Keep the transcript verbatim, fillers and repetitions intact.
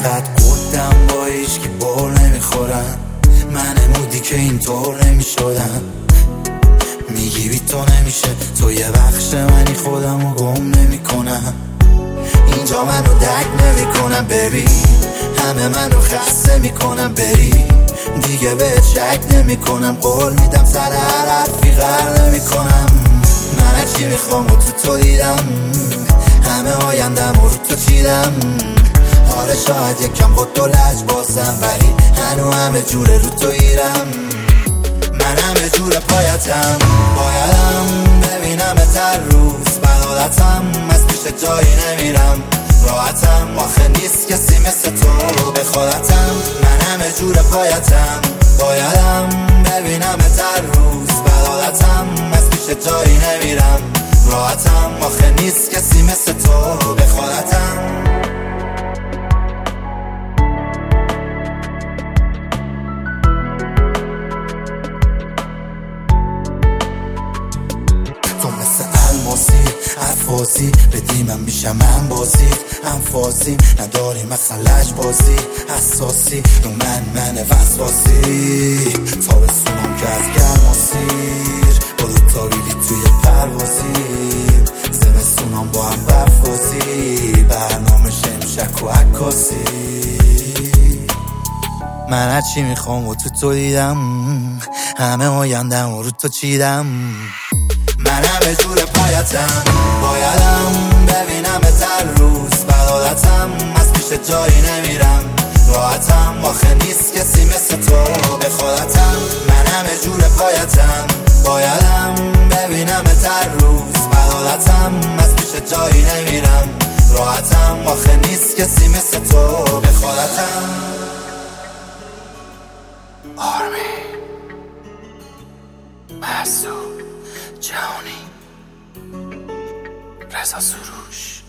انقدر قدم با هیچکی بول نمیخورم، من مودی که اینطور نمیشدم. میگی بی تو نمیشه، تو یه بخش منی، خودم رو گم نمی کنم. اینجا منو درک نمی کنم ببین، همه منو خسته میکنم بری. دیگه به شک نمی کنم، قول میدم سر هر حرفی غر نمی کنم. من هرچی میخوام و تو تو دیدم، همه آیندم رو تو چیدم. حالا شاید یکم خود و لج بازم، ولی هنو همه جوره رو تو ایرم. من همه جور پایتم، بایدم ببینم تر روز بلادتم. از پیش جایی نمیرم، راحتم آخه نیست کسی مثل تو به خودتم. من همه جور پایتم، بایدم ببینم تر روز بلادتم. از پیش جایی نمیرم، راحتم آخه نیست کسی مثل تو به خودتم. حرفازی بدی من میشم من بازی انفازیم، نداریم مثلا لج بازی حساسی رو من من وسواسی. تابستونم که از گرماسیر با دو تا بیلی توی پروازیم. زمستونم با هم برفازی، برنامه شمشک و عکاسی. من هرچی میخوام و تو تو دیدم، همه آیندم و رو تو چیدم. من همه جور پایتم، بایدم ببینم تر روز بلادتم. از پیش جایی نمیرم، راحتم آخه نیست کسی مثل تو به خودتم. من همه جور پایتم، بایدم ببینم تر روز بلادتم. از پیش جایی نمیرم، راحتم آخه نیست کسی مثل تو به خودتم. آرمی مسعود جهانی، رضا سروش.